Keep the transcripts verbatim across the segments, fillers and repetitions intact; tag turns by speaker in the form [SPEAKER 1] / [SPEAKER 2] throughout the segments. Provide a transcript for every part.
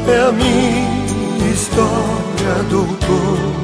[SPEAKER 1] é a minha história, doutor.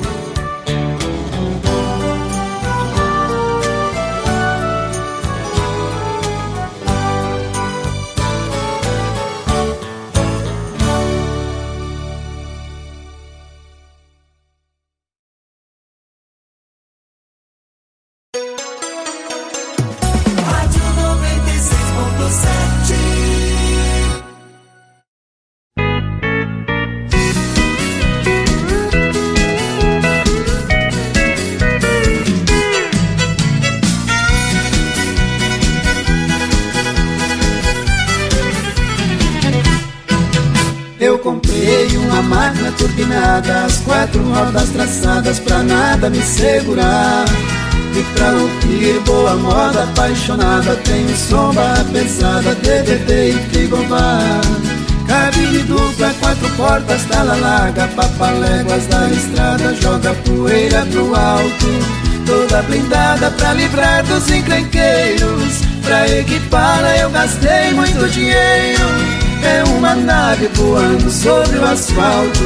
[SPEAKER 2] Eu comprei uma máquina turbinada, as quatro rodas traçadas pra nada me segurar. E pra ouvir boa moda apaixonada, tenho som barra pesada, D V D e frigobar. Cabine dupla, quatro portas, tala larga, papaléguas da estrada, joga poeira pro alto. Toda blindada pra livrar dos encrenqueiros, pra equipá-la eu gastei muito dinheiro. É uma nave voando sobre o asfalto,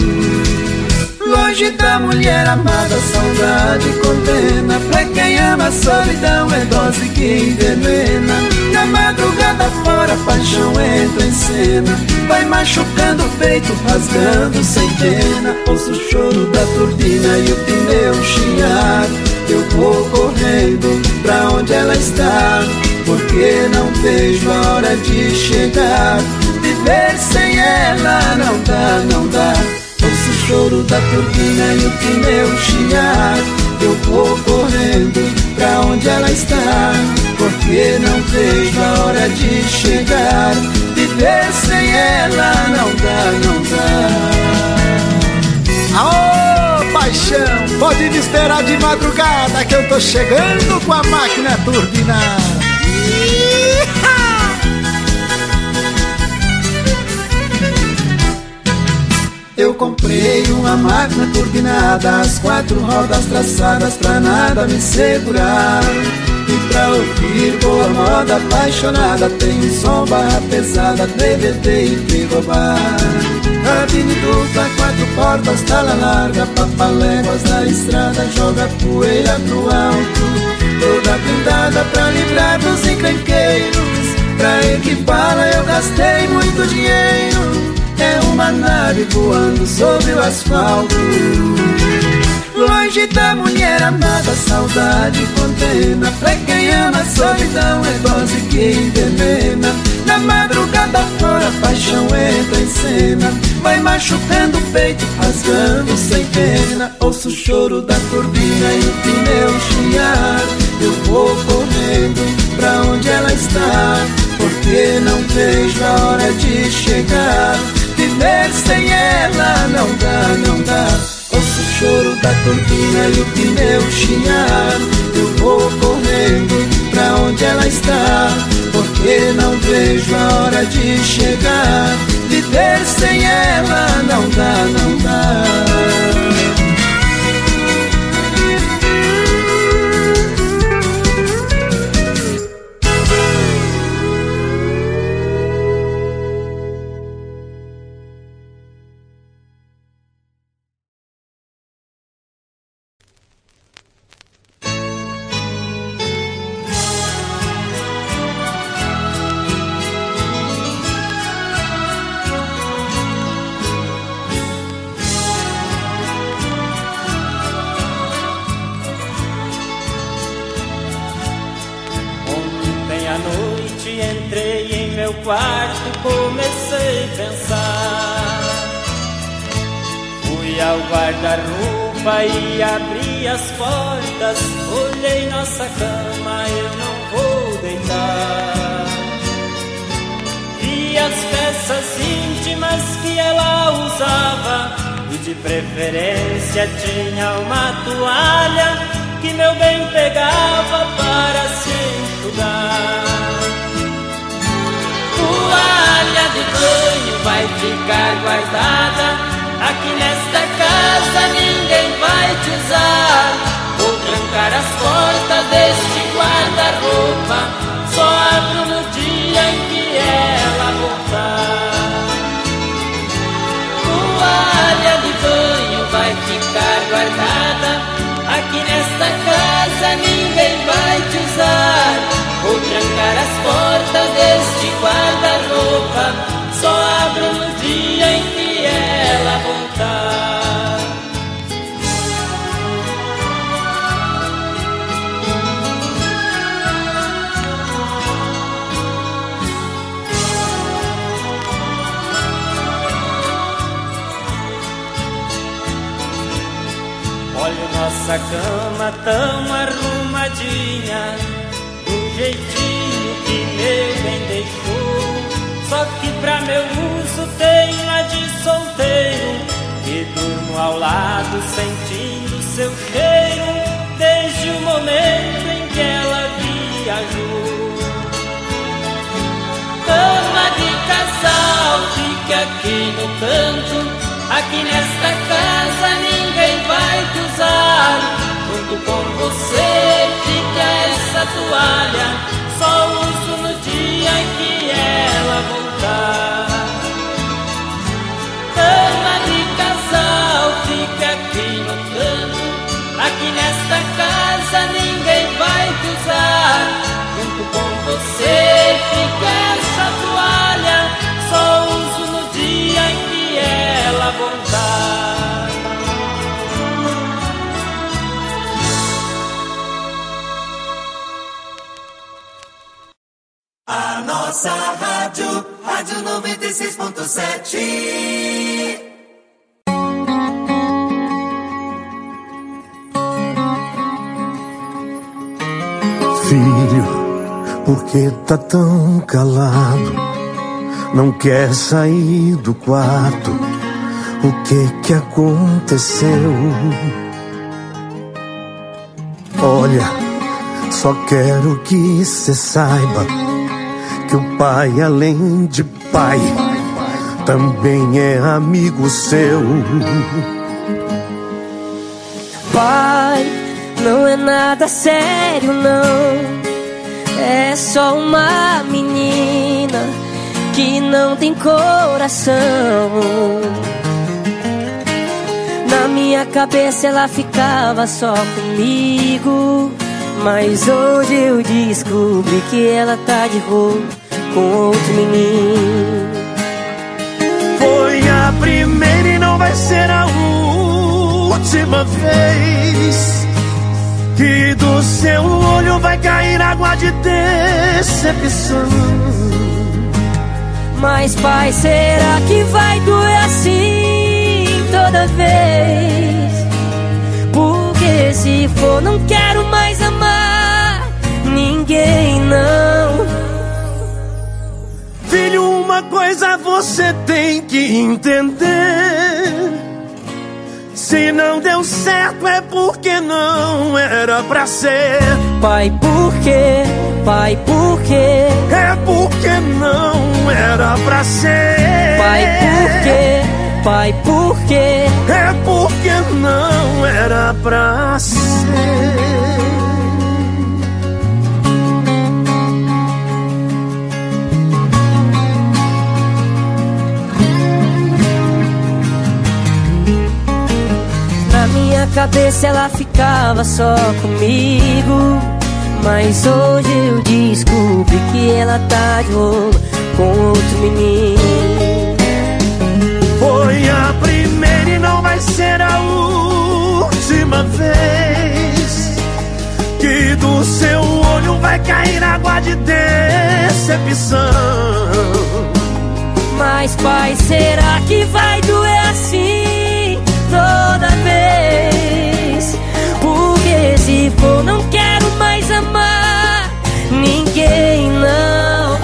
[SPEAKER 2] longe da mulher amada, saudade condena. Pra quem ama a solidão é dose que envenena. Na madrugada fora a paixão entra em cena, vai machucando o peito, rasgando sem pena. Ouço o choro da turbina e o pneu chiar. Eu vou correndo pra onde ela está, porque não vejo a hora de chegar. Viver sem ela não dá, não dá. Ouço o choro da turbina e o pneu chiar. Eu vou correndo pra onde ela está, porque não vejo a hora de chegar. Viver sem ela não dá, não dá.
[SPEAKER 3] Aô, paixão, pode me esperar de madrugada que eu tô chegando com a máquina turbinada.
[SPEAKER 2] Eu comprei uma máquina turbinada, as quatro rodas traçadas pra nada me segurar. E pra ouvir boa moda apaixonada, tenho som barra pesada, D V D e frigobar. Cabine dupla, quatro portas, tala larga, papaléguas da estrada, joga poeira pro alto. Toda blindada pra livrar dos encrenqueiros, pra equipá-la eu gastei muito dinheiro. É uma nave voando sobre o asfalto, longe da mulher amada, saudade condena. Pra quem ama a solidão é dose que envenena. Na madrugada fora a paixão entra em cena, vai machucando o peito, rasgando sem pena. Ouço o choro da turbina e o pneu chiar. Eu vou correndo pra onde ela está, porque não vejo a hora de chegar. Viver sem ela não dá, não dá. Ouço o choro da turbina e o pneu chiar. Eu vou correndo pra onde ela está, porque não vejo a hora de chegar. Viver sem ela não dá, não dá.
[SPEAKER 4] Quarto comecei a pensar, fui ao guarda-roupa e abri as portas, olhei nossa cama, eu não vou deitar. Vi as peças íntimas que ela usava e de preferência tinha uma toalha que meu bem pegava para se enxugar. Toalha de banho vai ficar guardada, aqui nesta casa ninguém vai te usar. Vou trancar as portas deste guarda-roupa, só abro no dia em que ela voltar. nossa cama tão arrumadinha, do jeitinho que meu bem deixou. Só que pra meu uso tenho a de solteiro, e durmo ao lado sentindo seu cheiro, desde o momento em que ela viajou. Cama de casal, fique aqui no canto, aqui nesta casa ninguém vai te usar. Junto com você fica essa toalha, só uso no dia em que ela voltar. Cama de casal, fica aqui no canto, aqui nesta casa ninguém vai te usar. Junto com você fica essa toalha, só uso no dia em que ela voltar.
[SPEAKER 1] A nossa rádio, Rádio noventa e seis ponto sete.
[SPEAKER 5] Filho, por que tá tão calado? Não quer sair do quarto? O que que aconteceu? Olha, só quero que cê saiba que o pai, além de pai, também é amigo seu.
[SPEAKER 6] Pai, não é nada sério não, é só uma menina que não tem coração. Na minha cabeça ela ficava só comigo, mas hoje eu descobri que ela tá de rolo com outro menino.
[SPEAKER 5] Foi a primeira e não vai ser a última vez que do seu olho vai cair água de decepção.
[SPEAKER 6] Mas pai, será que vai doer assim toda vez? Porque se for não quero mais amar ninguém não.
[SPEAKER 5] Filho, uma coisa você tem que entender: se não deu certo é porque não era pra ser.
[SPEAKER 6] Pai, por quê? Pai, por quê?
[SPEAKER 5] É porque não era pra ser.
[SPEAKER 6] Pai, por quê? Pai, por quê?
[SPEAKER 5] É porque não era pra ser.
[SPEAKER 6] Na minha cabeça ela ficava só comigo, mas hoje eu descobri que ela tá de rolo com outro menino.
[SPEAKER 5] Foi a primeira e não vai ser a última vez que do seu olho vai cair água de decepção.
[SPEAKER 6] Mas pai, será que vai doer assim toda vez? Porque se for não quero mais amar ninguém não.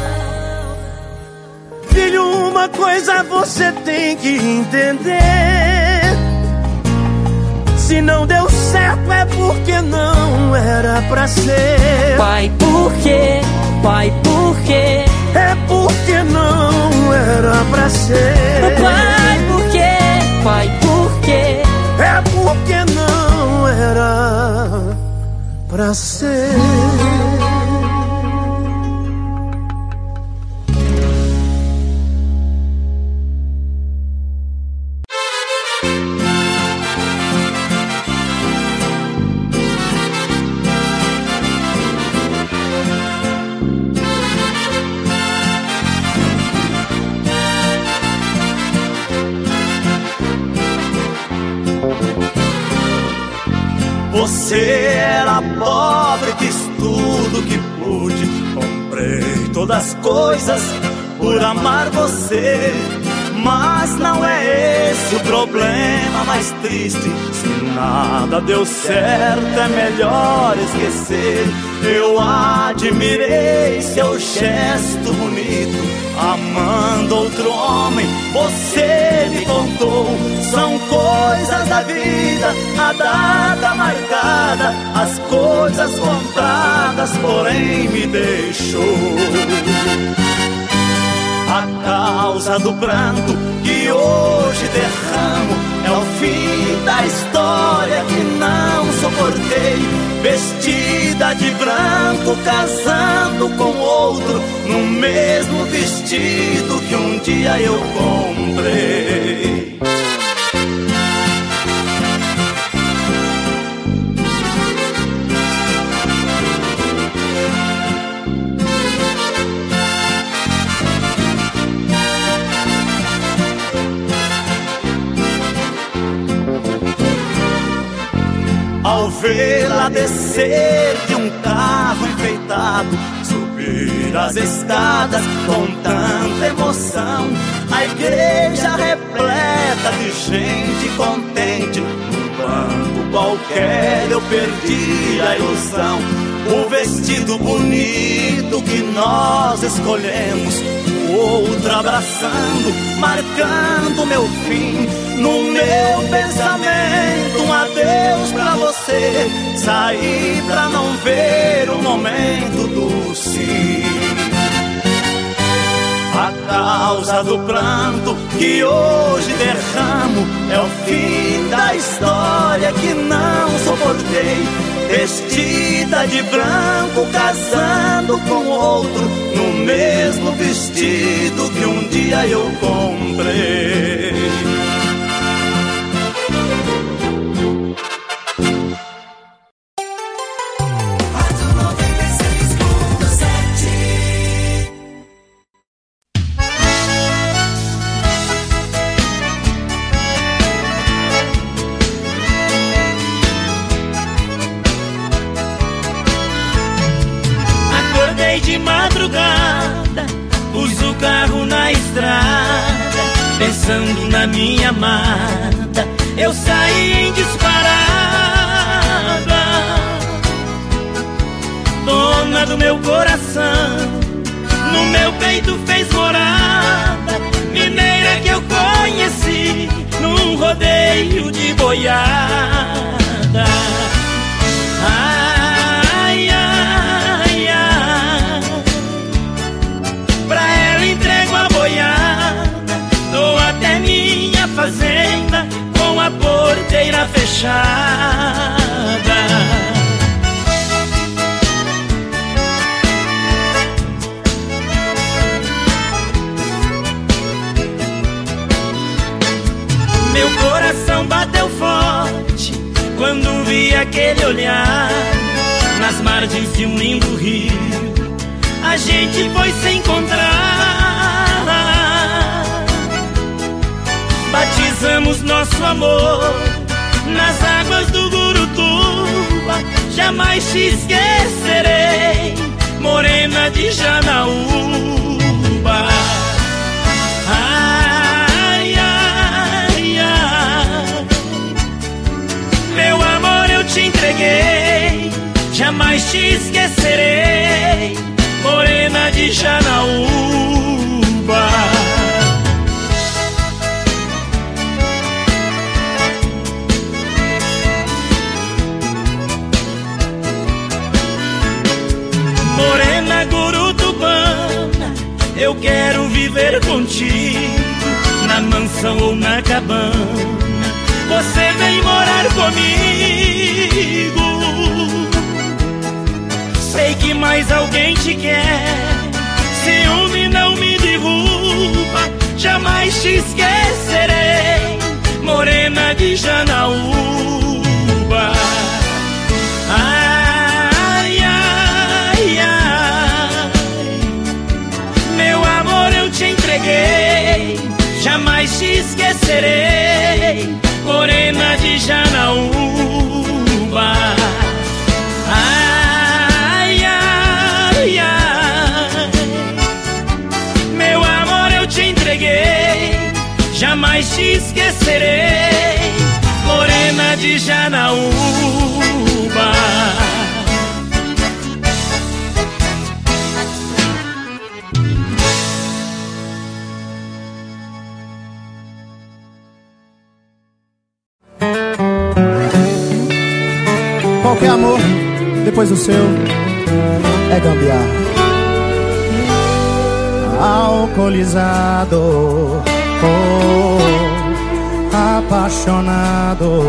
[SPEAKER 5] Filho, uma coisa você tem que entender: se não deu certo é porque não era pra ser.
[SPEAKER 6] Pai, por quê? Pai, por quê?
[SPEAKER 5] É porque não era pra ser.
[SPEAKER 6] Pai, por quê? Pai, por quê?
[SPEAKER 5] É porque não era pra ser.
[SPEAKER 1] Você era pobre, fiz tudo que pude, comprei todas as coisas por amar você.
[SPEAKER 5] Mas não é esse o problema mais triste. Se nada deu certo é melhor esquecer. Eu admirei seu gesto bonito, amando outro homem, você me contou. São coisas da vida, a data marcada, as coisas contadas, porém me deixou. A causa do pranto que hoje derramo é o fim da história que não suportei. Vestida de branco, casando com outro, no mesmo vestido que um dia eu comprei. Ao vê-la descer de um carro enfeitado, subir as escadas com tanta emoção, a igreja repleta de gente contente, num banco qualquer eu perdi a ilusão. O vestido bonito que nós escolhemos, o outro abraçando, marcando meu fim. No meu pensamento, um adeus pra você. Saí pra não ver o momento do sim. A causa do pranto que hoje derramo é o fim da história que não suportei. Vestida de branco, casando com outro, no mesmo vestido que um dia eu comprei. De madrugada, uso o carro na estrada, pensando na minha amada, eu saí em disparada. Dona do meu coração, no meu peito fez morada, mineira que eu conheci num rodeio de boiada. Ai, ai, ai, pra ela entrego a boiada, dou até minha fazenda com a porteira fechada. Meu coração bateu forte quando vi aquele olhar nas margens de um lindo rio. A gente foi se encontrar, batizamos nosso amor nas águas do Gurutuba. Jamais te esquecerei, morena de Janaúba. Ai, ai, ai, meu amor, eu te entreguei, jamais te esquecerei, morena de Janaúba. Morena gurutubana, eu quero viver contigo, na mansão ou na cabana, você vem morar comigo. Sei que mais alguém te quer, ciúme não me derruba, jamais te esquecerei, morena de Janaúba. Ai, ai, ai, meu amor, eu te entreguei, jamais te esquecerei, morena de Janaúba. Ai, ai, ai, meu amor, eu te entreguei, jamais te esquecerei, morena de Janaúba.
[SPEAKER 3] Qualquer amor, depois do seu, é gambiarra. Alcoolizado, oh, apaixonado,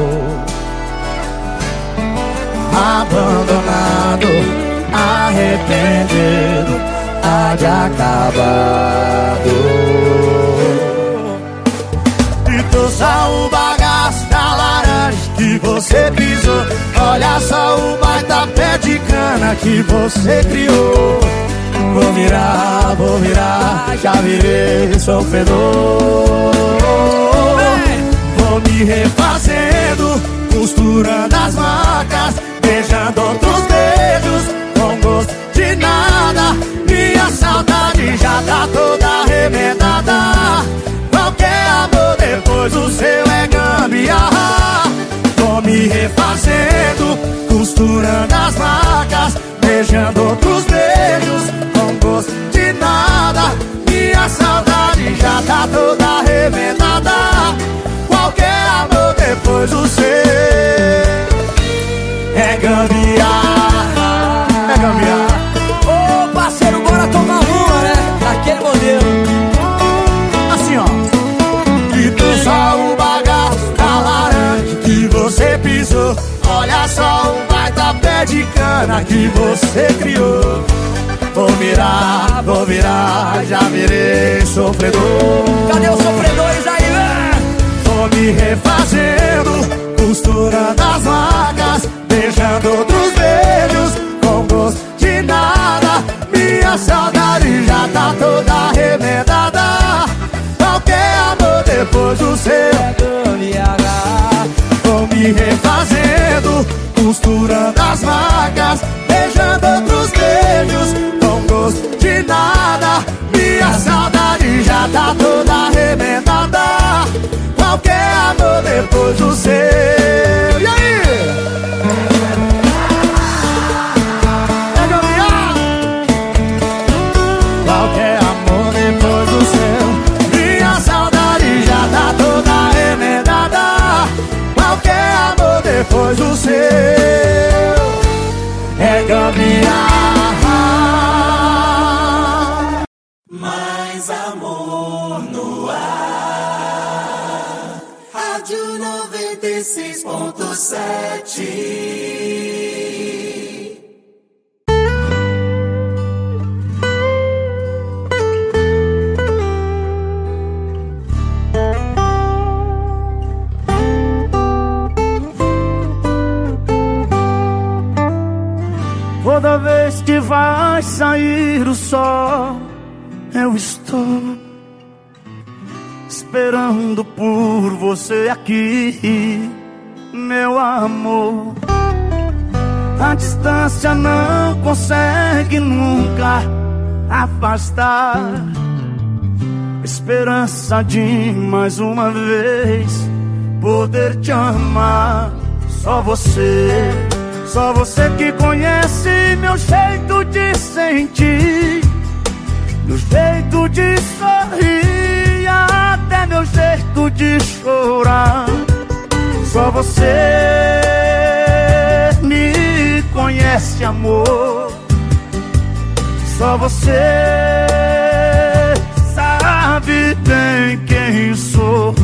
[SPEAKER 3] abandonado, arrependido, há de acabado. E trouxe o bagaço da laranja que você pisou. Olha só o baita pé de cana que você criou. Vou virar, vou virar, já virei sofredor. Vou me refazendo, costurando as marcas, beijando outros beijos, com gosto de nada. Minha saudade já tá toda arremedada. Qualquer amor depois o seu é gambiarra. Vou me refazendo, costurando as marcas, beijando outros beijos, com gosto de nada. Minha saudade já tá toda arremedada. Qualquer amor depois do seu é gambiarra, é gambiarra.
[SPEAKER 2] Ô parceiro, bora tomar uma, né? Aquele modelo.
[SPEAKER 3] Assim ó. E tu só o bagaço da laranja que você pisou. Olha só o baita pé de cana que você criou. Vou virar, vou virar, já virei sofredor.
[SPEAKER 2] Cadê os sofredores aí, né?
[SPEAKER 3] Vou me refazendo, costurando as marcas, beijando outros beijos, com gosto de nada. Minha saudade já tá toda arremedada. Qualquer amor depois do seu é gambiarra. Vou me refazendo, costurando as marcas, beijando outros beijos, com gosto de nada. Minha saudade já tá toda arremedada. Qualquer amor depois do seu. E aí? É gambiarra. Qualquer amor depois do seu. Minha saudade já tá toda arremedada. Qualquer amor depois do seu é gambiarra.
[SPEAKER 1] Mais amor no ar. Rádio noventa e seis ponto sete.
[SPEAKER 5] Toda vez que vai sair o sol, eu estou esperando por você aqui, meu amor. A distância não consegue nunca afastar esperança de mais uma vez poder te amar. Só você, só você que conhece meu jeito de sentir, meu jeito de sorrir, até meu jeito de chorar. Só você me conhece, amor. Só você sabe bem quem sou.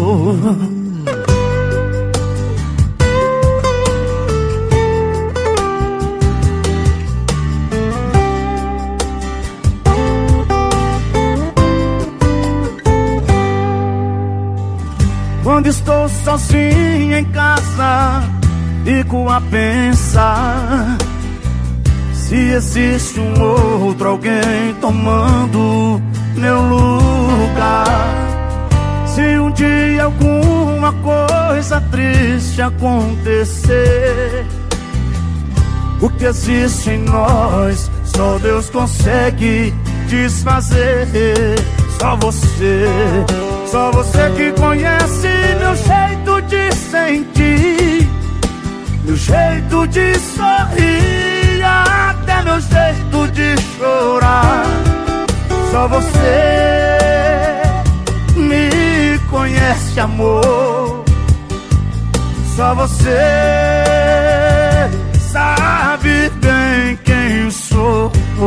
[SPEAKER 5] Quando estou sozinho em casa, fico a pensar se existe um outro alguém tomando meu lugar. Se um dia alguma coisa triste acontecer, o que existe em nós só Deus consegue desfazer. Só você, Só você que conhece meu jeito de sentir, meu jeito de sorrir, até meu jeito de chorar. Só você me conhece, amor. Só você sabe bem quem sou.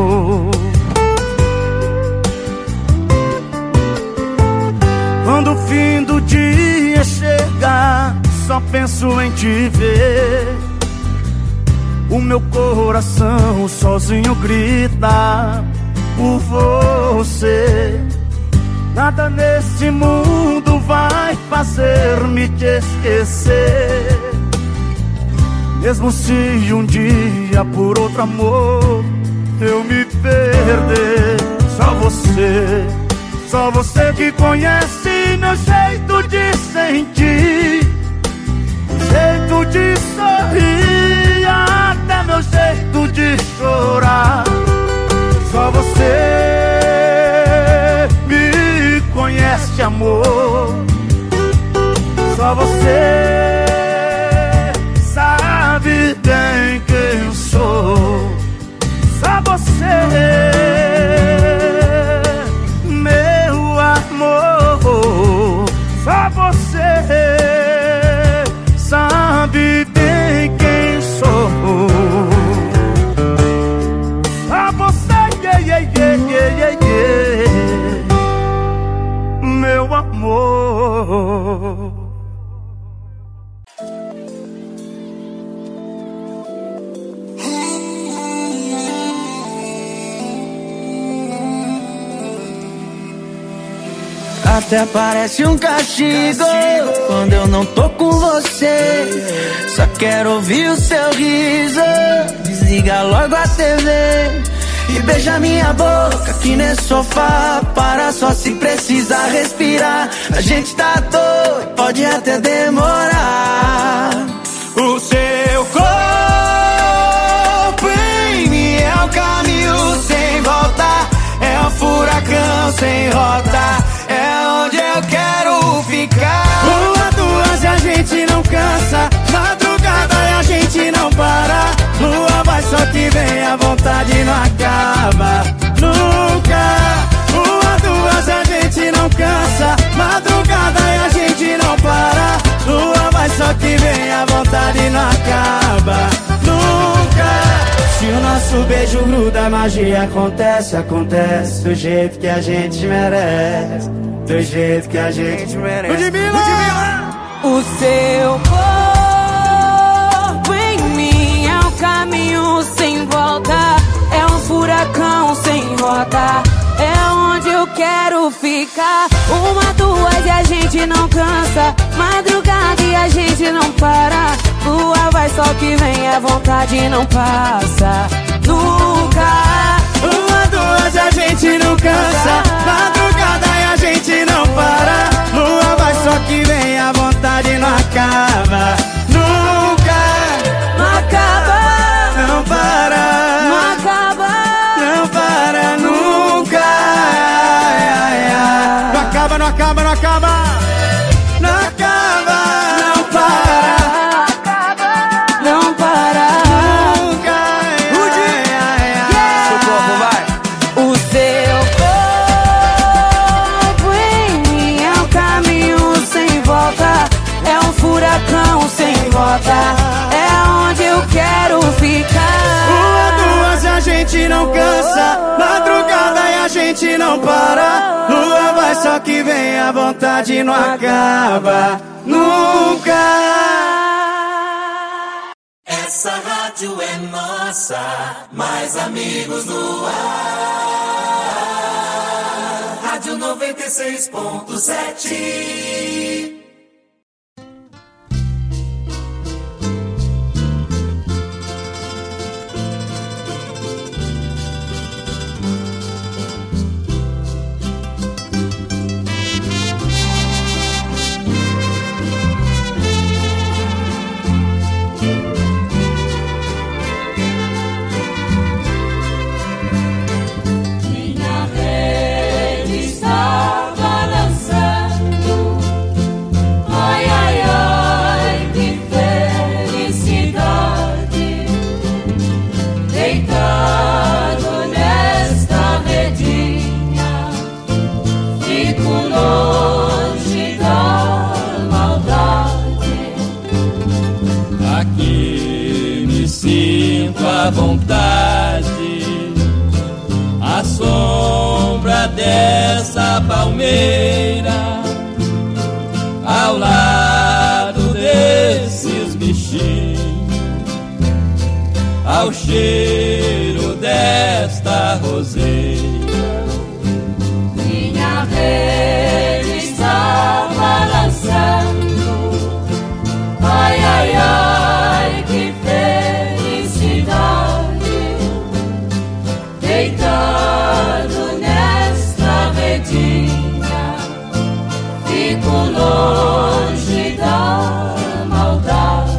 [SPEAKER 5] Quando o fim do dia chegar, só penso em te ver. O meu coração sozinho grita por você. Nada nesse mundo vai fazer-me te esquecer. Mesmo se um dia por outro amor eu me perder. Só você, só você que conhece meu jeito de sentir, jeito de sorrir, até meu jeito de chorar. Só você me conhece, amor. Só você sabe bem quem sou. Só você, meu amor. Só você sabe bem quem sou. Só você, yeah, yeah, yeah, yeah, yeah, meu amor.
[SPEAKER 2] Até parece um castigo, castigo quando eu não tô com você. Só quero ouvir o seu riso. Desliga logo a T V e beija minha boca aqui nesse sofá. Para só se precisar respirar. A gente tá doido, pode até demorar. O seu corpo em mim é o caminho sem volta, é um furacão sem rota, é onde eu quero ficar. Uma, duas e a gente não cansa, madrugada e a gente não para. Lua vai só que vem, a vontade não acaba nunca. Uma, duas e a gente não cansa, madrugada e a gente não para. Lua vai só que vem, a vontade não acaba nunca. Se o nosso beijo gruda, a magia acontece, acontece do jeito que a gente merece, do jeito que a gente merece.
[SPEAKER 5] Ludmilla!
[SPEAKER 7] O seu corpo em mim é um caminho sem volta, é um furacão sem rota, é onde eu quero ficar. Uma, duas e a gente não cansa, madrugada e a gente não para. Lua vai só que vem, a vontade não passa nunca.
[SPEAKER 2] Uma, duas e a gente não cansa, madrugada e a gente não para. Lua vai só que vem, a vontade não acaba nunca.
[SPEAKER 7] Não acaba,
[SPEAKER 2] não para,
[SPEAKER 7] não acaba,
[SPEAKER 2] não para nunca.
[SPEAKER 5] Não acaba, não acaba, não acaba.
[SPEAKER 2] Não acaba, não para,
[SPEAKER 7] não para
[SPEAKER 2] nunca.
[SPEAKER 7] Seu corpo vai. O seu corpo em mim é um caminho sem volta, é um furacão sem rota, é onde eu quero ficar.
[SPEAKER 2] Uma, duas e a gente não cansa, madrugada e a gente não para. Lua vai só que vem, a vontade não acaba nunca.
[SPEAKER 1] Essa rádio é nossa, mais amigos no ar. Rádio noventa e seis ponto sete.
[SPEAKER 4] Minha rede está balançando.
[SPEAKER 8] sinto à vontade a sombra dessa palmeira ao lado desses bichinhos, ao cheiro desta roseira.
[SPEAKER 7] Minha rede está balançando, ai, ai, ai, que felicidade, deitado nesta redinha, fico longe da maldade.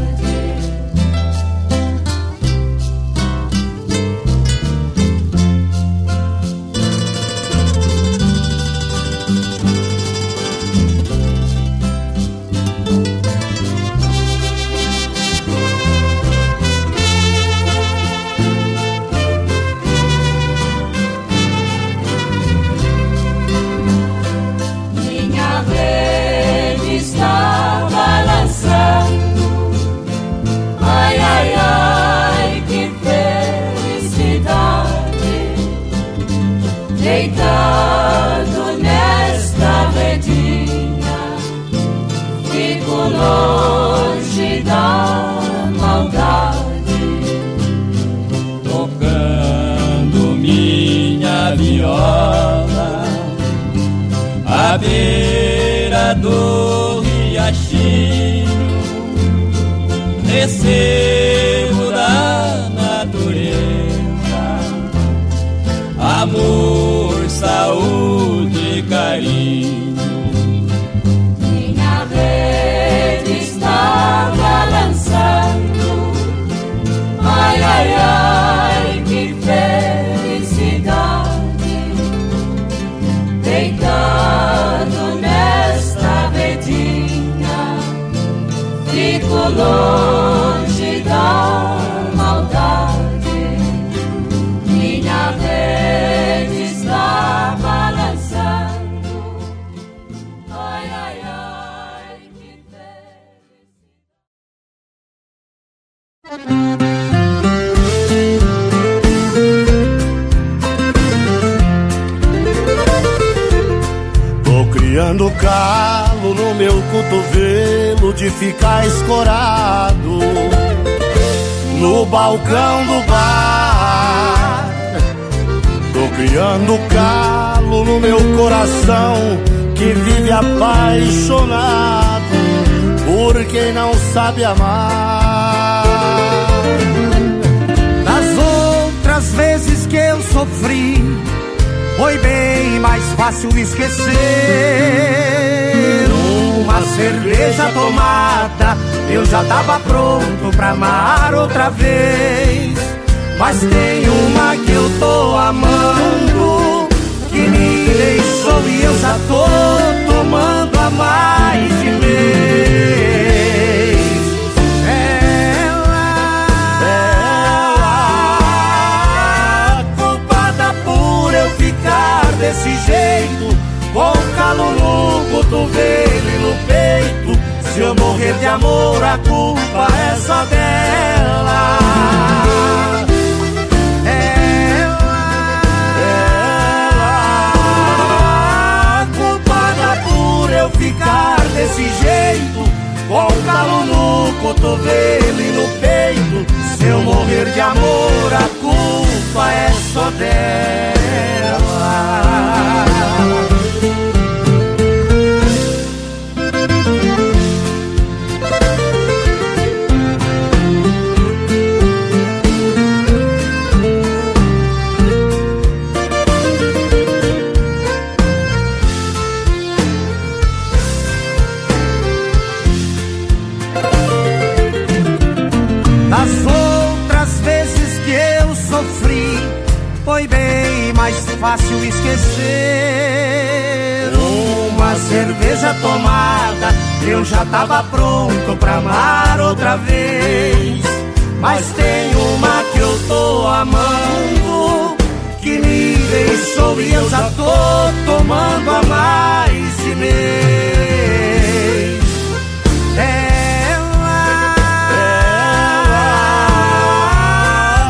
[SPEAKER 7] Deitado nesta redinha, fico longe da maldade.
[SPEAKER 8] Tocando minha viola à beira do riachinho, recebo da natureza amor, saúde e carinho.
[SPEAKER 7] Minha rede está balançando, ai, ai, ai, que felicidade, deitado nesta redinha, fico longe da maldade. Minha rede está balançando, ai, ai, ai, que
[SPEAKER 5] Tô criando calo no meu cotovelo de ficar escorado no balcão do bar. Tô criando calo no meu coração que vive apaixonado por quem não sabe amar.
[SPEAKER 3] Das outras vezes que eu sofri, foi bem mais fácil esquecer. Uma cerveja tomada, eu já tava pronto pra amar outra vez. Mas tem uma que eu tô amando, que me deixou e eu já tô tomando há mais de mês. Ela, ela, culpada por eu ficar desse jeito, com calo no cotovelo e no peito. Se eu morrer de amor, a culpa é só dela. Ficar desse jeito, com calo no cotovelo e no peito. Se eu morrer de amor, a culpa é só dela. Foi bem mais fácil esquecer. Uma cerveja tomada, eu já tava pronto pra amar outra vez. Mas tem uma que eu tô amando, que me deixou e eu já tô tomando há mais de mês. Ela, ela,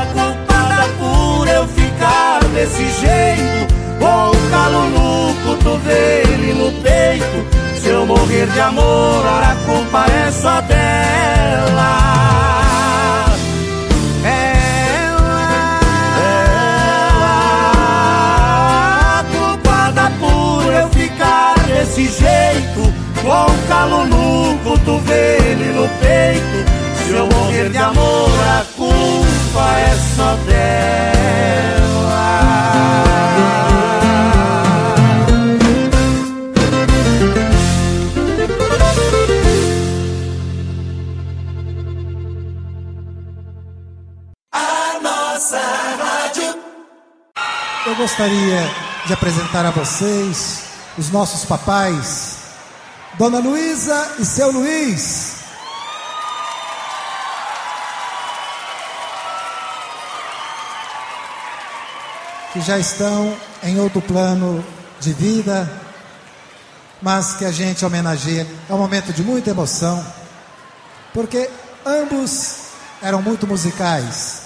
[SPEAKER 5] de amor, ora a culpa é só dela. Ela, ela, culpada por eu ficar desse jeito, com o calo no cotovelo e no peito. Se eu morrer de amor, a culpa é só dela.
[SPEAKER 1] A nossa rádio.
[SPEAKER 9] Eu gostaria de apresentar a vocês os nossos papais, Dona Luísa e seu Luiz. Que já estão em outro plano de vida, mas que a gente homenageia. É um momento de muita emoção, porque ambos eram muito musicais.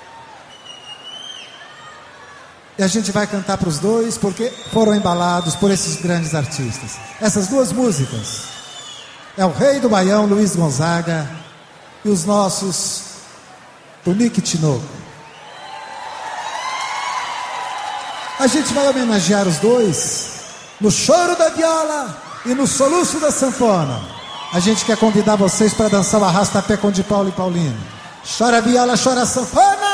[SPEAKER 9] E a gente vai cantar para os dois, porque foram embalados por esses grandes artistas. Essas duas músicas é o Rei do Baião, Luiz Gonzaga, e os nossos do Nick Tinoco. A gente vai homenagear os dois no choro da viola e no soluço da sanfona. A gente quer convidar vocês para dançar o arrasta-pé com de Paulo e Paulino. Chora a viola, chora a sanfona.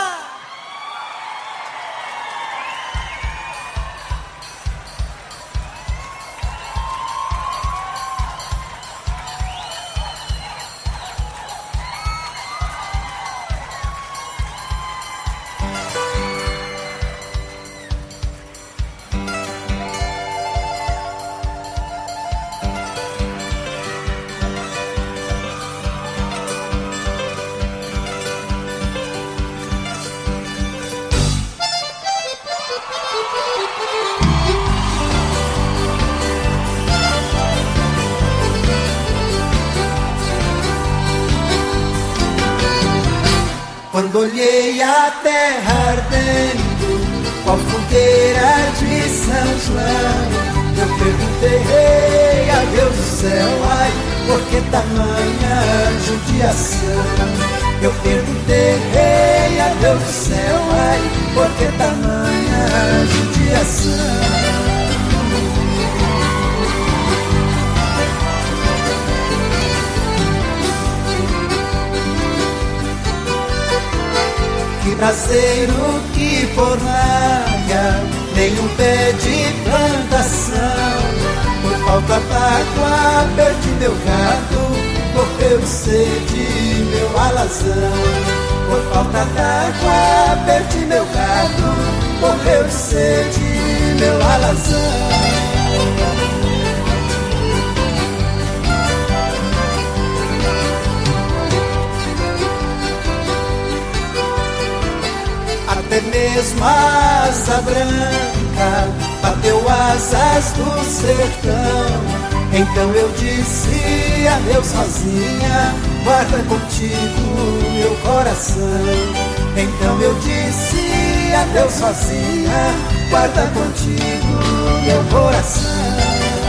[SPEAKER 2] Quando olhei a terra ardendo, qual fogueira de São João, eu perguntei a Deus do céu, ai, por que tamanha judiação? Eu perguntei a Deus do céu, ai, por que tamanha judiação? Que braseiro, que fornalha, nem um pé de plantação. Por falta d'água perdi meu gado, morreu sede meu alazão. Por falta d'água perdi meu gado, morreu sede meu alazão. Até mesmo a asa branca bateu asas do sertão. Então eu disse adeus sozinha, guarda contigo meu coração. Então eu disse adeus sozinha, guarda contigo meu coração.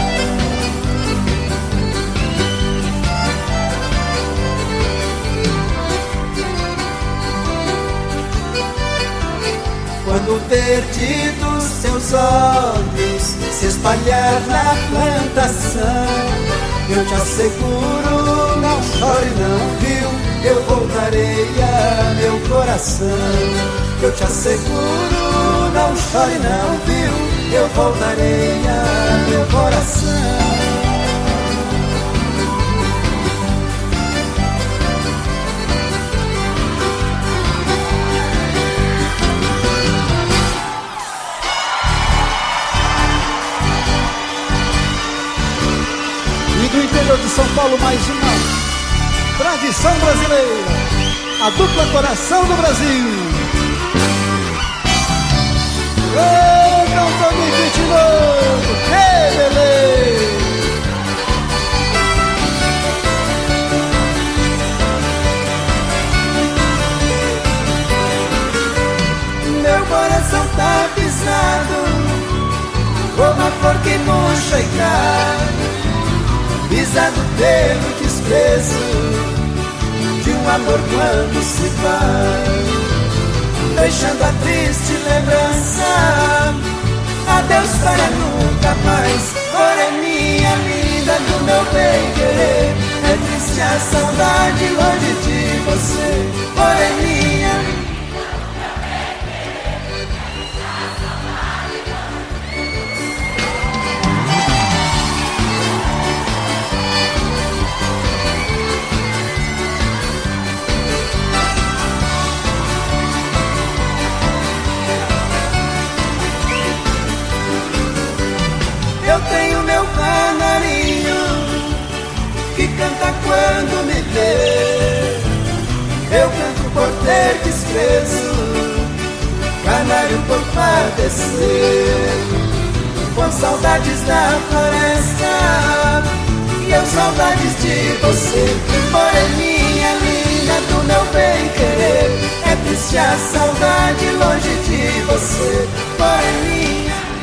[SPEAKER 2] Quando o verde dos seus olhos se espalhar na plantação, eu te asseguro, não chore não, viu? Eu voltarei a meu coração. Eu te asseguro, não chore não, viu? Eu voltarei a meu coração.
[SPEAKER 9] Do interior de São Paulo, mais uma tradição brasileira, a dupla Coração do Brasil. Ô, Cantonique de novo, que beleza!
[SPEAKER 2] Meu coração tá pisado, como a flor que murcha e cai, pisado pelo desprezo de um amor quando se vai, deixando a triste lembrança. Adeus para nunca mais, moreninha linda do meu bem querer. É triste a saudade longe de você, moreninha. Eu tenho meu canarinho que canta quando me vê. Eu canto por ter desprezo, canário por padecer. Com saudades da floresta e eu saudades de você, moreninha linda do meu bem querer. É triste a saudade longe de você, moreninha.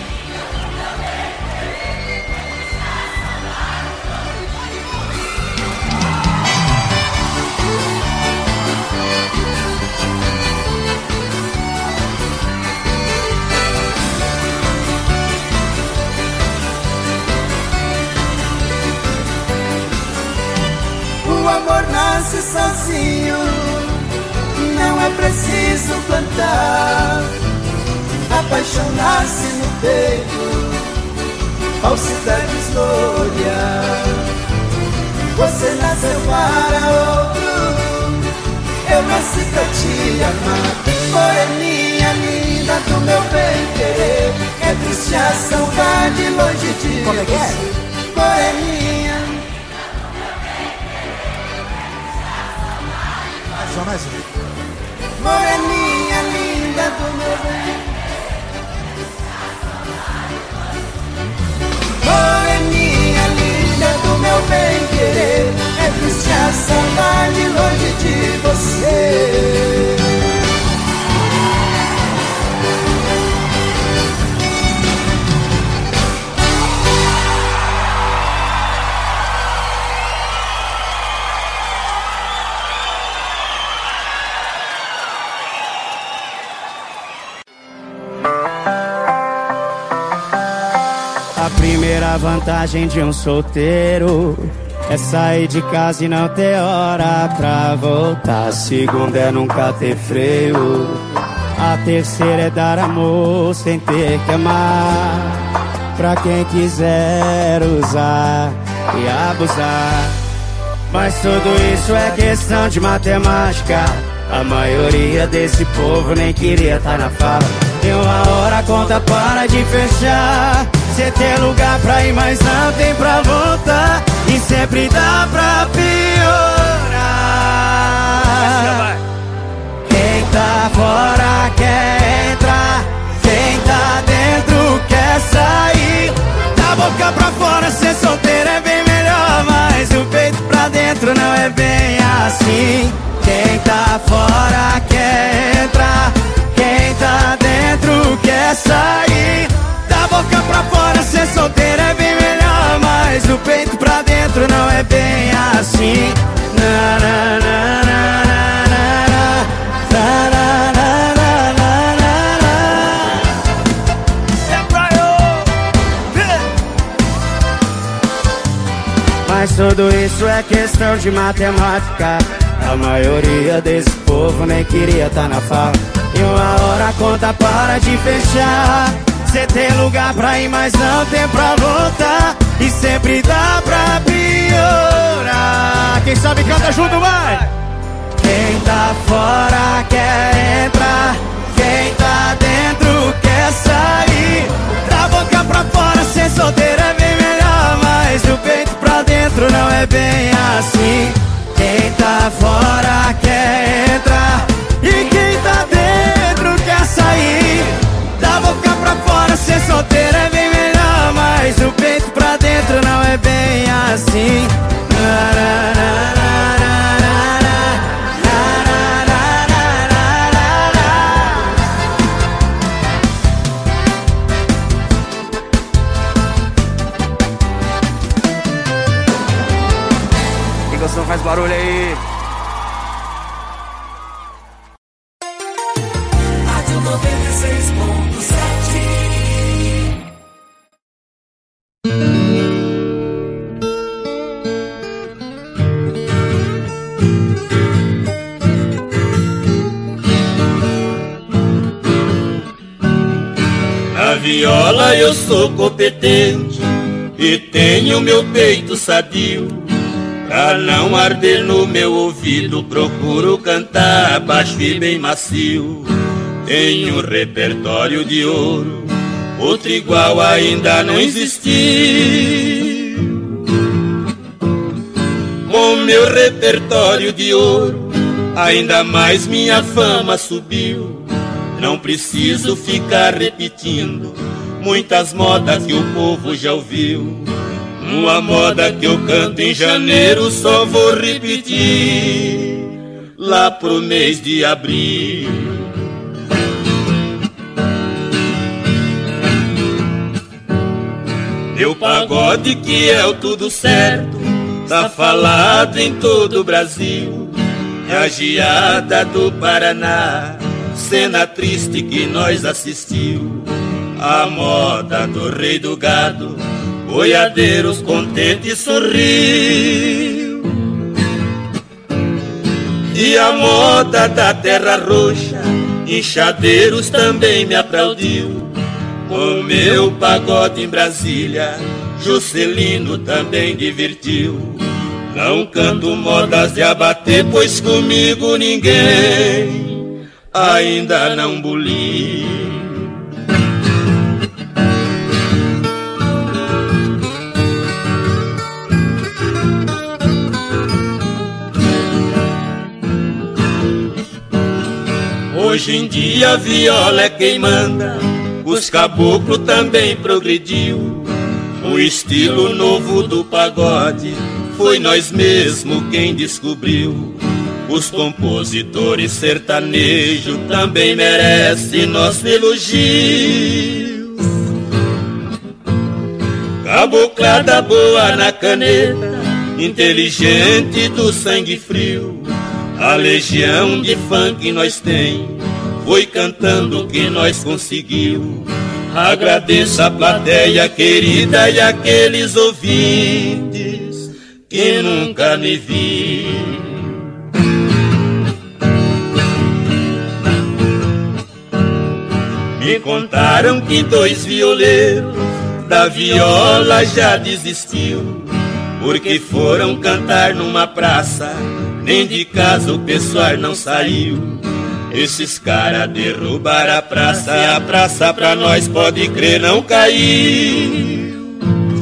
[SPEAKER 2] O amor nasce sozinho, não é preciso plantar. A paixão nasce no peito, falsidades no olhar. Você nasceu para outro, eu nasci pra te amar. Moreninha linda do meu bem querer. É triste a saudade longe de
[SPEAKER 9] Como é que é?
[SPEAKER 2] você, moreninha.
[SPEAKER 9] Só mais um.
[SPEAKER 2] Moreninha linda do meu bem. Moreninha linda do meu bem querer. É triste a saudade longe de você.
[SPEAKER 10] A primeira vantagem de um solteiro é sair de casa e não ter hora pra voltar. A segunda é nunca ter freio. A terceira é dar amor sem ter que amar, pra quem quiser usar e abusar. Mas tudo isso é questão de matemática. A maioria desse povo nem queria tá na fala. E uma hora a conta para de fechar. Cê tem lugar pra ir, mas não tem pra voltar. E sempre dá pra piorar. Quem tá fora quer entrar, quem tá dentro quer sair. Da boca pra fora ser solteiro é bem melhor, mas o peito pra dentro não é bem assim. Quem tá fora quer entrar, quem tá dentro quer sair. Da boca pra fora ser solteiro é bem melhor, mas o peito pra dentro não é bem assim. Na, na, na, na, na, na, na, na, na, na, na, na. É pra eu. Mas tudo isso é questão de matemática. A maioria desse povo nem queria tá na fala. E uma hora a conta para de fechar. Cê tem lugar pra ir, mas não tem pra voltar. E sempre dá pra piorar. Quem sabe canta junto, vai! Quem tá fora quer entrar, quem tá dentro quer sair. Da boca pra fora ser solteiro é bem melhor, mas o peito pra dentro não é bem assim. Quem tá fora quer entrar e quem tá dentro quer sair. Da boca pra fora ser solteiro é bem melhor, mas o peito pra dentro não é bem assim. Na, na, na, na, na, na, na, na, na, na. produção faz barulho aí.
[SPEAKER 1] Rádio noventa e seis ponto sete.
[SPEAKER 8] Na viola eu sou competente e tenho meu peito sadio. Pra não arder no meu ouvido, procuro cantar baixo e bem macio. Tenho um repertório de ouro, outro igual ainda não existiu. Com meu repertório de ouro, ainda mais minha fama subiu. Não preciso ficar repetindo muitas modas que o povo já ouviu. Uma moda que eu canto em janeiro só vou repetir lá pro mês de abril. Meu pagode que é o tudo certo, tá falado em todo o Brasil. É a geada do Paraná, cena triste que nós assistiu. A moda do rei do gado, boiadeiros contentes sorriu. E a moda da terra roxa, enxadeiros também me aplaudiu. O meu pagode em Brasília, Juscelino também divertiu. Não canto modas de abater, pois comigo ninguém ainda não buliu. Hoje em dia a viola é quem manda, os caboclos também progrediu. O estilo novo do pagode foi nós mesmo quem descobriu. Os compositores sertanejos também merecem nosso elogio. Caboclada boa na caneta, inteligente do sangue frio. A legião de funk nós tem, foi cantando que nós conseguiu. Agradeço a plateia querida e aqueles ouvintes que nunca me viram. Me contaram que dois violeiros da viola já desistiu, porque foram cantar numa praça, nem de casa o pessoal não saiu. Esses caras derrubaram a praça, a praça pra nós pode crer não caiu.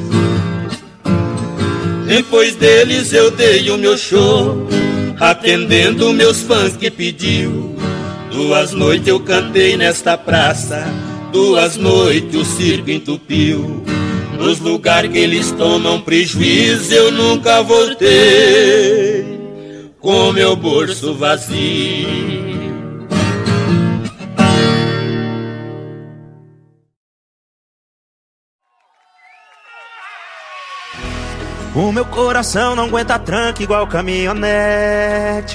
[SPEAKER 8] Depois deles eu dei o meu show, atendendo meus fãs que pediu. Duas noites eu cantei nesta praça, duas noites o circo entupiu. Nos lugares que eles tomam prejuízo eu nunca voltei com meu bolso vazio.
[SPEAKER 10] O meu coração não aguenta tranca igual caminhonete,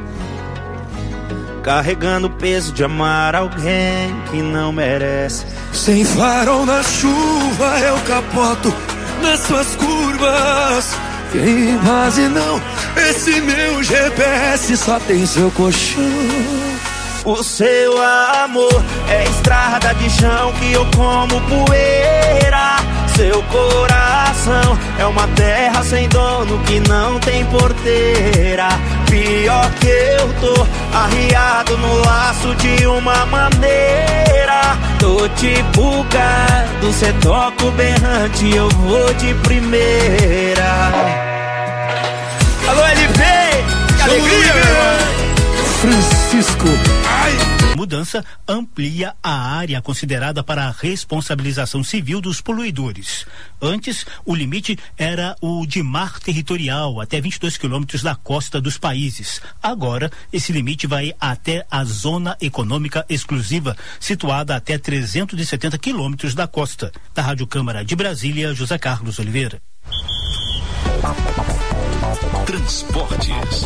[SPEAKER 10] carregando o peso de amar alguém que não merece.
[SPEAKER 5] Sem farol na chuva eu capoto nas suas curvas. Tem base não, esse meu G P S só tem seu colchão.
[SPEAKER 10] O seu amor é estrada de chão que eu como poeira. Seu coração é uma terra sem dono que não tem porteira. Pior que eu tô arriado no laço de uma maneira. Tô tipo gado, cê toca o berrante, eu vou de primeira. Alô L P, que alegria, meu irmão.
[SPEAKER 3] Francisco.
[SPEAKER 10] Ai.
[SPEAKER 11] Mudança amplia a área considerada para a responsabilização civil dos poluidores. Antes, o limite era o de mar territorial, até vinte e dois quilômetros da costa dos países. Agora, esse limite vai até a zona econômica exclusiva, situada até trezentos e setenta quilômetros da costa. Da Rádio Câmara de Brasília, José Carlos Oliveira.
[SPEAKER 12] Trans Transportes.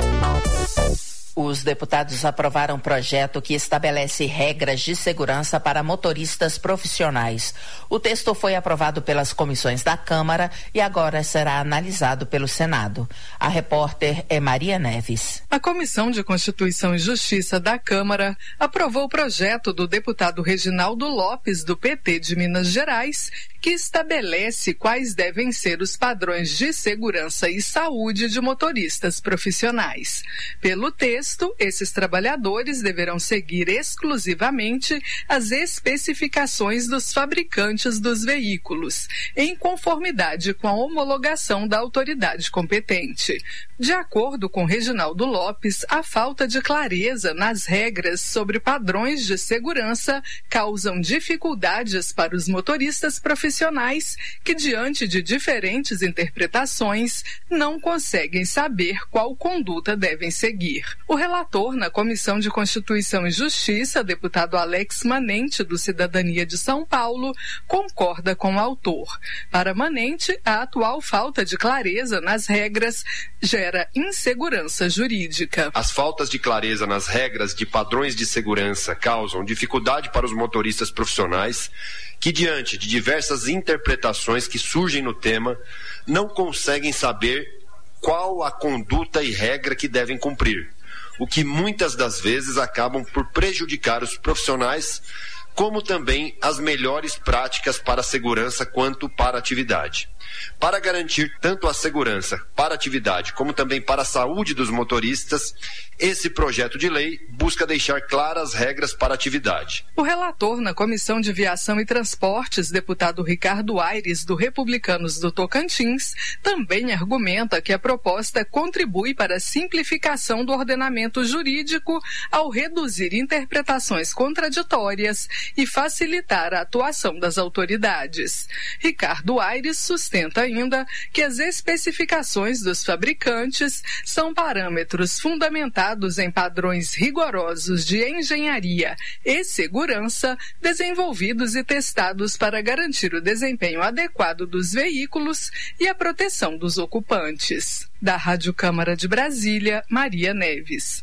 [SPEAKER 13] Os deputados aprovaram um projeto que estabelece regras de segurança para motoristas profissionais. O texto foi aprovado pelas comissões da Câmara e agora será analisado pelo Senado. A repórter é Maria Neves.
[SPEAKER 14] A Comissão de Constituição e Justiça da Câmara aprovou o projeto do deputado Reginaldo Lopes, do P T de Minas Gerais, que estabelece quais devem ser os padrões de segurança e saúde de motoristas profissionais. Pelo texto, esses trabalhadores deverão seguir exclusivamente as especificações dos fabricantes dos veículos, em conformidade com a homologação da autoridade competente. De acordo com Reginaldo Lopes, a falta de clareza nas regras sobre padrões de segurança causam dificuldades para os motoristas profissionais que, diante de diferentes interpretações, não conseguem saber qual conduta devem seguir. O relator na Comissão de Constituição e Justiça, deputado Alex Manente, do Cidadania de São Paulo, concorda com o autor. Para Manente, a atual falta de clareza nas regras gera insegurança jurídica.
[SPEAKER 15] As faltas de clareza nas regras de padrões de segurança causam dificuldade para os motoristas profissionais que, diante de diversas interpretações que surgem no tema, não conseguem saber qual a conduta e regra que devem cumprir, o que muitas das vezes acabam por prejudicar os profissionais, como também as melhores práticas para a segurança quanto para a atividade. Para garantir tanto a segurança para a atividade como também para a saúde dos motoristas, esse projeto de lei busca deixar claras regras para a atividade.
[SPEAKER 14] O relator na Comissão de Viação e Transportes, deputado Ricardo Aires, do Republicanos do Tocantins, também argumenta que a proposta contribui para a simplificação do ordenamento jurídico ao reduzir interpretações contraditórias e facilitar a atuação das autoridades. Ricardo Aires sustenta ainda que as especificações dos fabricantes são parâmetros fundamentados em padrões rigorosos de engenharia e segurança desenvolvidos e testados para garantir o desempenho adequado dos veículos e a proteção dos ocupantes. Da Rádio Câmara de Brasília, Maria Neves.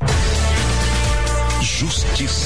[SPEAKER 12] Justiça.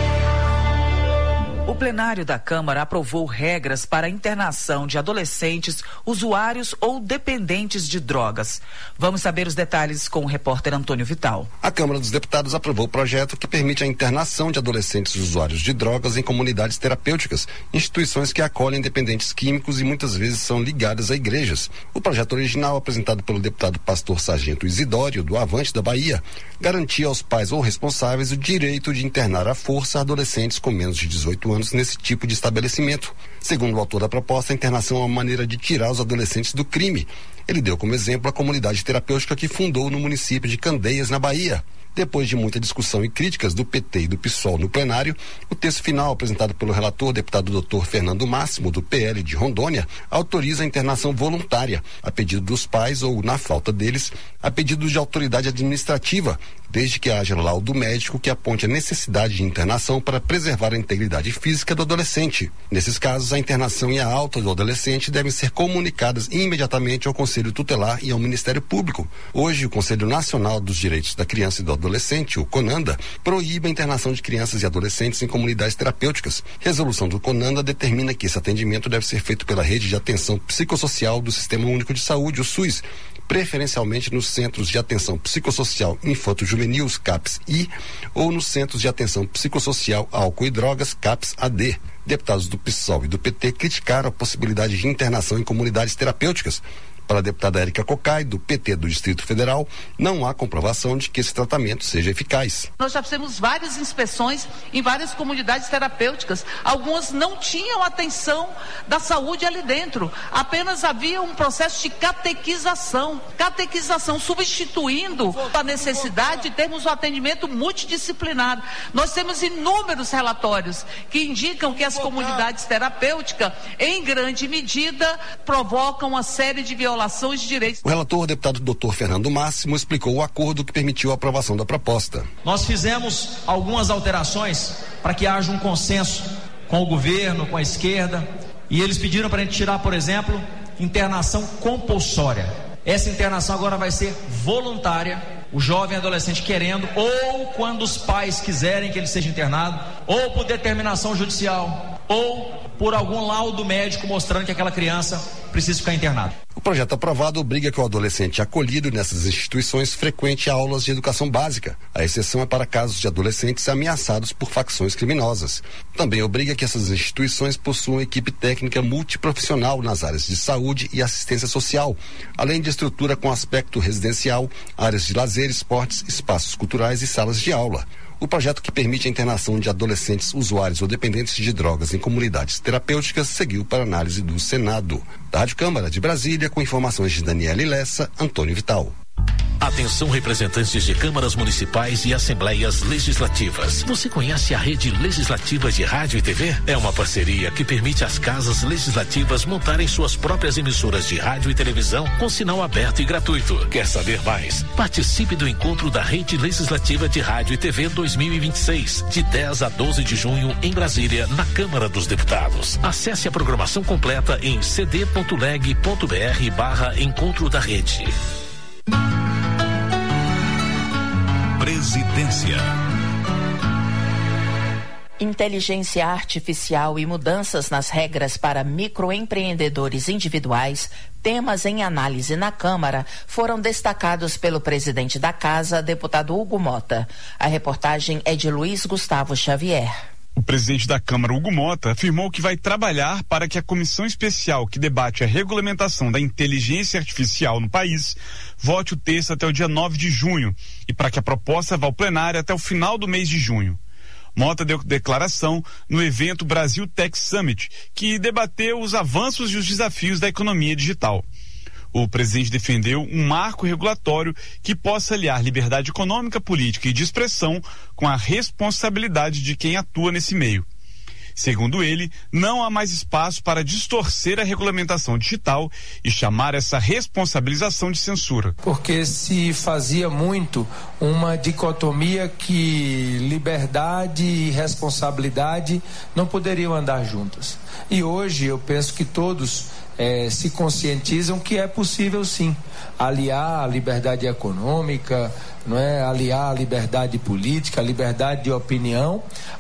[SPEAKER 16] O plenário da Câmara aprovou regras para a internação de adolescentes, usuários ou dependentes de drogas. Vamos saber os detalhes com o repórter Antônio Vital.
[SPEAKER 17] A Câmara dos Deputados aprovou o projeto que permite a internação de adolescentes usuários de drogas em comunidades terapêuticas, instituições que acolhem dependentes químicos e muitas vezes são ligadas a igrejas. O projeto original, apresentado pelo deputado pastor Sargento Isidório, do Avante da Bahia, garantia aos pais ou responsáveis o direito de internar à força adolescentes com menos de dezoito anos nesse tipo de estabelecimento. Segundo o autor da proposta, a internação é uma maneira de tirar os adolescentes do crime. Ele deu como exemplo a comunidade terapêutica que fundou no município de Candeias, na Bahia. Depois de muita discussão e críticas do P T e do PSOL no plenário, o texto final apresentado pelo relator, deputado doutor Fernando Máximo, do P L de Rondônia, autoriza a internação voluntária, a pedido dos pais ou, na falta deles, a pedido de autoridade administrativa, desde que haja laudo médico que aponte a necessidade de internação para preservar a integridade física do adolescente. Nesses casos, a internação e a alta do adolescente devem ser comunicadas imediatamente ao Conselho Tutelar e ao Ministério Público. Hoje, o Conselho Nacional dos Direitos da Criança e do Adolescente, o CONANDA, proíbe a internação de crianças e adolescentes em comunidades terapêuticas. Resolução do CONANDA determina que esse atendimento deve ser feito pela Rede de Atenção Psicossocial do Sistema Único de Saúde, o SUS, preferencialmente nos Centros de Atenção Psicossocial Infanto-Juvenil, CAPS-I, ou nos Centros de Atenção Psicossocial Álcool e Drogas, CAPS-A D. Deputados do PSOL e do P T criticaram a possibilidade de internação em comunidades terapêuticas. Para a deputada Érica Cocai, do P T do Distrito Federal, não há comprovação de que esse tratamento seja eficaz.
[SPEAKER 18] Nós já fizemos várias inspeções em várias comunidades terapêuticas. Algumas não tinham atenção da saúde ali dentro. Apenas havia um processo de catequização. Catequização, substituindo a necessidade de termos um atendimento multidisciplinar. Nós temos inúmeros relatórios que indicam que as comunidades terapêuticas, em grande medida, provocam uma série de violações violações de direitos.
[SPEAKER 17] O relator, o deputado doutor Fernando Máximo, explicou o acordo que permitiu a aprovação da proposta.
[SPEAKER 19] Nós fizemos algumas alterações para que haja um consenso com o governo, com a esquerda, e eles pediram para a gente tirar, por exemplo, internação compulsória. Essa internação agora vai ser voluntária, o jovem adolescente querendo, ou quando os pais quiserem que ele seja internado, ou por determinação judicial, ou por algum laudo médico mostrando que aquela criança precisa ficar internada.
[SPEAKER 17] O projeto aprovado obriga que o adolescente acolhido nessas instituições frequente aulas de educação básica. A exceção é para casos de adolescentes ameaçados por facções criminosas. Também obriga que essas instituições possuam equipe técnica multiprofissional nas áreas de saúde e assistência social, além de estrutura com aspecto residencial, áreas de lazer, esportes, espaços culturais e salas de aula. O projeto, que permite a internação de adolescentes usuários ou dependentes de drogas em comunidades terapêuticas, seguiu para análise do Senado. Da Rádio Câmara de Brasília, com informações de Daniele Lessa, Antônio Vital.
[SPEAKER 12] Atenção, representantes de câmaras municipais e assembleias legislativas. Você conhece a Rede Legislativa de Rádio e T V? É uma parceria que permite às casas legislativas montarem suas próprias emissoras de rádio e televisão com sinal aberto e gratuito. Quer saber mais? Participe do encontro da Rede Legislativa de Rádio e T V dois mil e vinte e seis, de dez a doze de junho, em Brasília, na Câmara dos Deputados. Acesse a programação completa em cd.leg.br barra Encontro da Rede.
[SPEAKER 20] Presidência.
[SPEAKER 13] Inteligência artificial e mudanças nas regras para microempreendedores individuais, temas em análise na Câmara, foram destacados pelo presidente da Casa, deputado Hugo Mota. A reportagem é de Luiz Gustavo Xavier.
[SPEAKER 21] O presidente da Câmara, Hugo Mota, afirmou que vai trabalhar para que a comissão especial que debate a regulamentação da inteligência artificial no país vote o texto até o dia nove de junho e para que a proposta vá ao plenário até o final do mês de junho. Mota deu declaração no evento Brasil Tech Summit, que debateu os avanços e os desafios da economia digital. O presidente defendeu um marco regulatório que possa aliar liberdade econômica, política e de expressão com a responsabilidade de quem atua nesse meio. Segundo ele, não há mais espaço para distorcer a regulamentação digital e chamar essa responsabilização de censura.
[SPEAKER 22] Porque se fazia muito uma dicotomia que liberdade e responsabilidade não poderiam andar juntas. E hoje eu penso que todos É, se conscientizam que é possível sim aliar a liberdade econômica, não é, aliar a liberdade política, a liberdade de opinião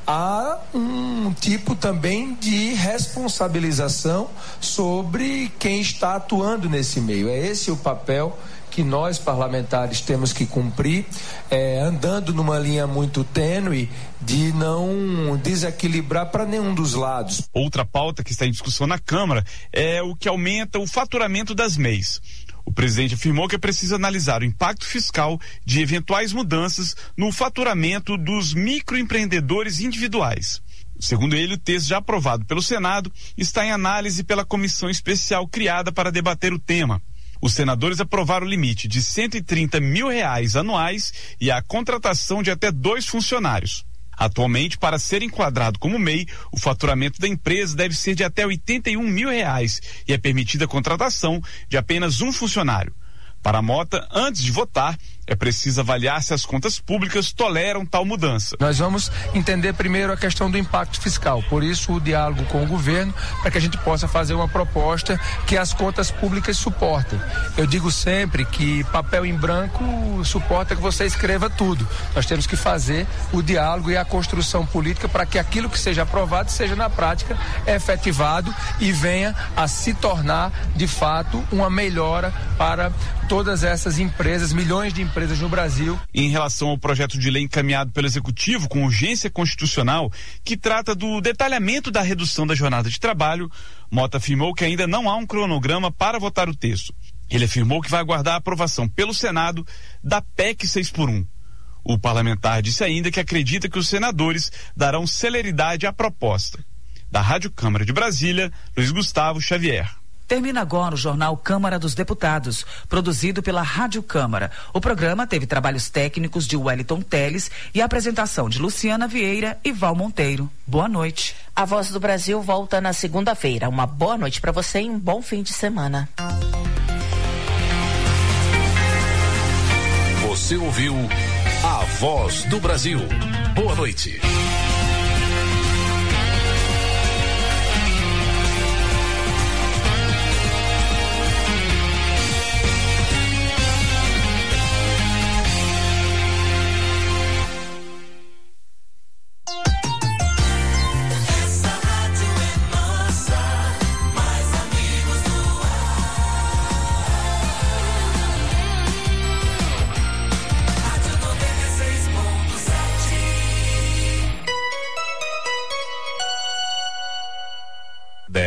[SPEAKER 22] a um tipo também de responsabilização sobre quem está atuando nesse meio. É esse o papel que nós parlamentares temos que cumprir, é, andando numa linha muito tênue de não desequilibrar para nenhum dos lados.
[SPEAKER 21] Outra pauta que está em discussão na Câmara é o que aumenta o faturamento das M E Is. O presidente afirmou que é preciso analisar o impacto fiscal de eventuais mudanças no faturamento dos microempreendedores individuais. Segundo ele, o texto já aprovado pelo Senado está em análise pela comissão especial criada para debater o tema. Os senadores aprovaram o limite de cento e trinta mil reais anuais e a contratação de até dois funcionários. Atualmente, para ser enquadrado como M E I, o faturamento da empresa deve ser de até oitenta e um mil reais e é permitida a contratação de apenas um funcionário. Para a Mota, antes de votar, é preciso avaliar se as contas públicas toleram tal mudança.
[SPEAKER 22] Nós vamos entender primeiro a questão do impacto fiscal, por isso o diálogo com o governo, para que a gente possa fazer uma proposta que as contas públicas suportem. Eu digo sempre que papel em branco suporta que você escreva tudo. Nós temos que fazer o diálogo e a construção política para que aquilo que seja aprovado seja na prática efetivado e venha a se tornar de fato uma melhora para todas essas empresas, milhões de empresas no Brasil.
[SPEAKER 21] Em relação ao projeto de lei encaminhado pelo Executivo com urgência constitucional, que trata do detalhamento da redução da jornada de trabalho, Mota afirmou que ainda não há um cronograma para votar o texto. Ele afirmou que vai aguardar a aprovação pelo Senado da P E C seis por um. O parlamentar disse ainda que acredita que os senadores darão celeridade à proposta. Da Rádio Câmara de Brasília, Luiz Gustavo Xavier.
[SPEAKER 16] Termina agora o Jornal Câmara dos Deputados, produzido pela Rádio Câmara. O programa teve trabalhos técnicos de Wellington Teles e a apresentação de Luciana Vieira e Val Monteiro. Boa noite.
[SPEAKER 13] A Voz do Brasil volta na segunda-feira. Uma boa noite para você e um bom fim de semana.
[SPEAKER 20] Você ouviu A Voz do Brasil. Boa noite.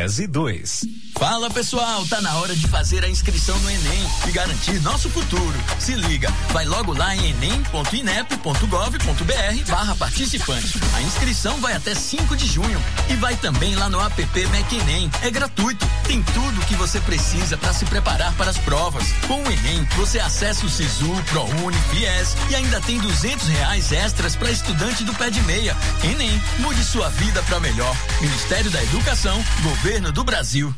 [SPEAKER 4] dez e dois.
[SPEAKER 6] Fala pessoal, tá na hora de fazer a inscrição no Enem e garantir nosso futuro. Se liga, vai logo lá em enem ponto inep ponto gov ponto br barra participante. A inscrição vai até cinco de junho e vai também lá no app Mac Enem. É gratuito, tem tudo o que você precisa para se preparar para as provas. Com o Enem, você acessa o Sisu, ProUni, Fies e ainda tem duzentos reais extras para estudante do pé de meia. Enem, mude sua vida para melhor. Ministério da Educação, Governo do Brasil.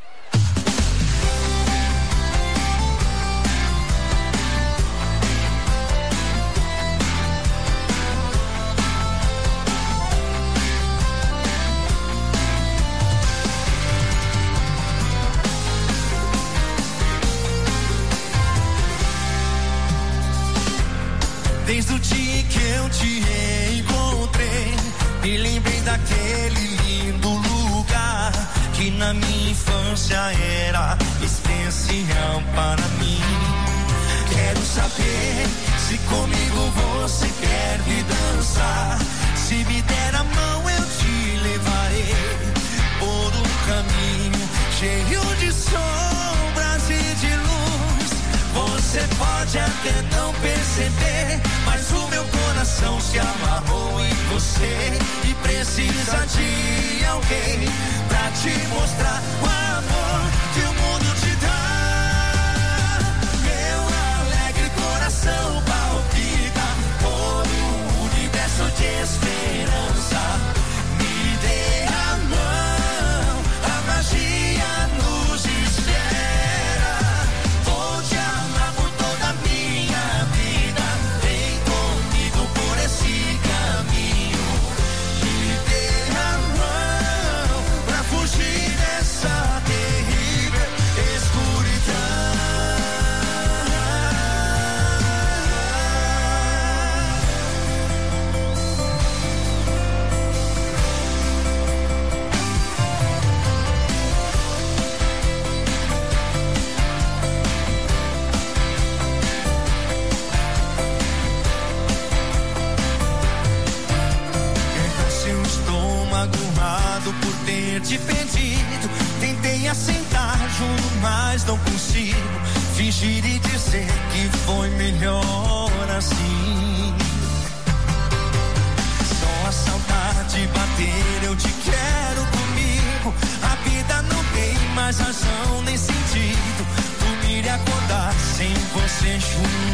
[SPEAKER 1] Desde o dia que eu te encontrei, me lembrei daquele lindo lugar que na minha infância era especial para mim. Quero saber se comigo você quer me dançar. Se me der a mão eu te levarei por um caminho cheio de sombras e de luz. Você pode até não perceber, mas o meu coração se amarrou em você e precisa de alguém pra te mostrar o amor que o mundo te dá. Meu alegre coração palpita por um universo de esperança. Me dê a mão, a magia nos espera. Vou te amar por toda a minha vida. Vem comigo por esse caminho. Me dê a mão pra fugir dessa terrível escuridão. Seu estômago rado por ter te pedido. Tentei assentar, juro, mas não consigo fingir e dizer que foi melhor assim. Só a saudade bater, eu te quero comigo. A vida não tem mais razão nem sentido. Dormir e acordar sem você junto.